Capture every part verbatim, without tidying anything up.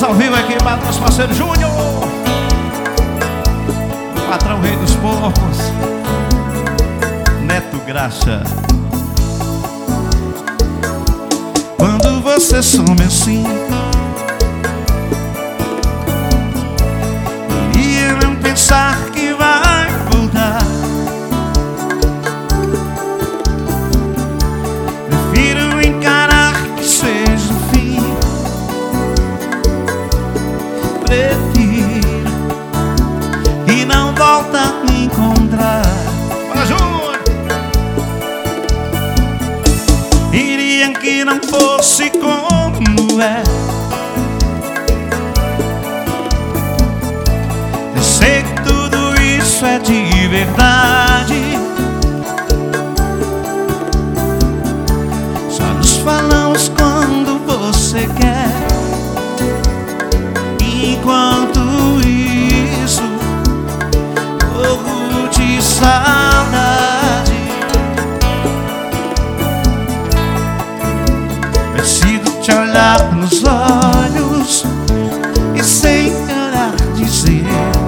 Estamos ao vivo aqui para nosso parceiro Júnior, o patrão rei dos porcos, Neto Graxa. Quando você some assim, iria não pensar que vai voltar. Prefiro encarar que seja o fim. Prefiro que não volta a me encontrar. Bora, Júnior! Iria que não fosse como é. Eu sei que tudo isso é de verdade. Só nos falamos quando você quer. Enquanto isso, morro de saudade. Preciso te olhar nos olhos e sem parar dizer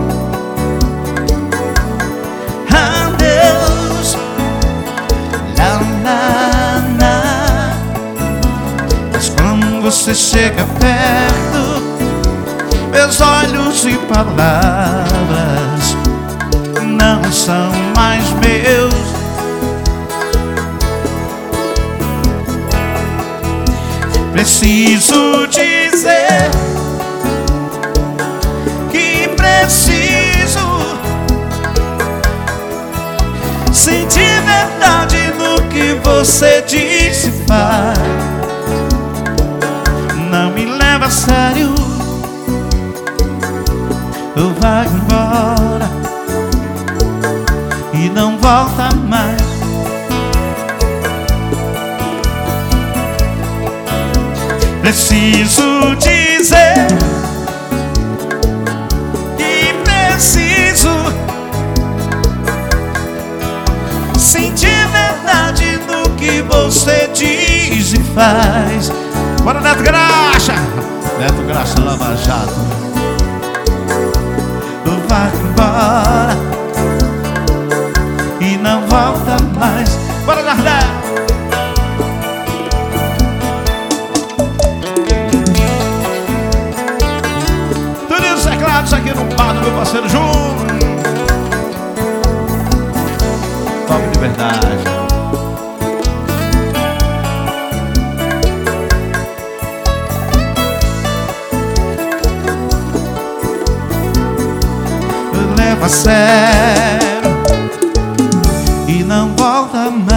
adeus, lá, lá, lá. Mas quando você chega perto, meus olhos e palavras não são mais meus. Preciso dizer que preciso sentir verdade no que você diz e faz. Não me leva a sério, ou vai embora e não volta mais. Preciso dizer que preciso sentir verdade no que você diz e faz. Bora, Neto Graxa! Neto Graxa, Lava Jato. Vai embora e não volta mais. Bora, Jardel! Tudo isso é claro, isso aqui no bar do meu parceiro Júnior. Toque de verdade. Leva a sério e não volta mais.